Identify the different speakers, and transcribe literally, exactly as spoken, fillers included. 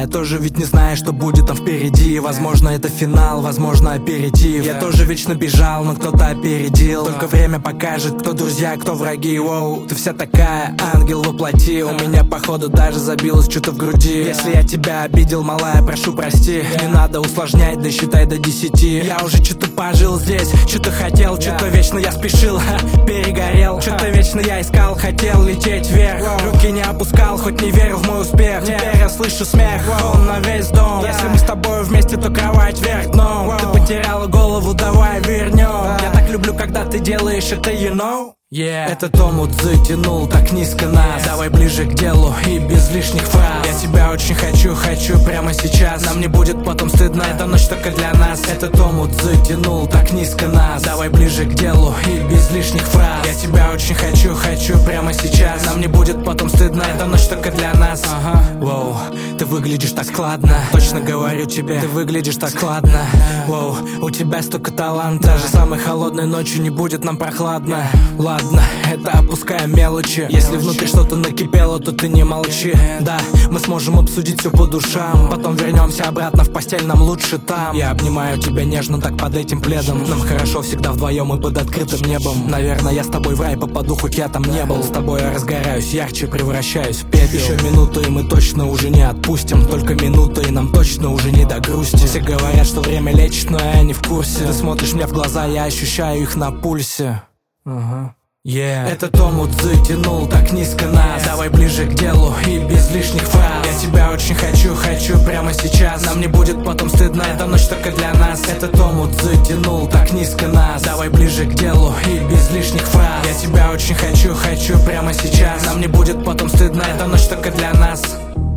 Speaker 1: я тоже ведь не знаю, что будет там впереди. Возможно, это финал, возможно, аперитив. Я тоже вечно бежал, но кто-то опередил. Только время покажет, кто друзья, кто враги. Воу, ты вся такая, ангел воплоти. У меня, походу, даже забилось что-то в груди. Если я тебя обидел, малая, прошу прости. Не надо усложнять, да считай до десяти. Я уже что-то пожил здесь, что-то хотел, что-то вечно я спешил, ха, перегорел. Что-то вечно я искал, хотел лететь вверх. Руки не опускал, хоть не верил в мой успех. Теперь я слышу смех, он на весь дом. Если мы с тобой вместе, то кровать вверх дном. Ты потеряла голову, давай вернем. Я так люблю, когда ты делаешь это, you know. Yeah. Этот омут затянул так низко нас. Давай ближе к делу и без лишних фраз. Я тебя очень хочу, хочу прямо сейчас. Нам не будет потом стыдно, эта ночь только для нас. Этот омут затянул так низко нас. Давай ближе к делу и без лишних фраз. Я тебя очень хочу, хочу прямо сейчас. Нам не будет потом стыдно, эта ночь только для нас. Ага. Воу, ты выглядишь так складно. Точно говорю тебе, ты выглядишь так складно. Воу, у тебя столько таланта. Даже самой холодной ночью не будет нам прохладно. Ладно, это опускаем мелочи. Если внутри что-то накипело, то ты не молчи. Да, мы сможем обсудить все по душам. Потом вернемся обратно в постель, нам лучше там. Я обнимаю тебя нежно так под этим пледом. Нам хорошо всегда вдвоем и под открытым небом. Наверное, я с тобой в рай попаду, хоть я там не был. С тобой я разгораюсь, ярче превращаюсь в пепел. Еще минуту и мы точно уже не отпустим. Только минута и нам точно уже не до грусти. Все говорят, что время лечит, но я не в курсе. Ты смотришь мне в глаза, я ощущаю их на пульсе. Ага. Yeah. Этот омут затянул так низко нас. Давай ближе к делу и без лишних фраз. Я тебя очень хочу, хочу прямо сейчас. Нам не будет потом стыдно, эта ночь только для нас. Этот омут затянул так низко нас. Давай ближе к делу и без лишних фраз. Я тебя очень хочу, хочу прямо сейчас. Нам не будет потом стыдно, эта ночь только для нас.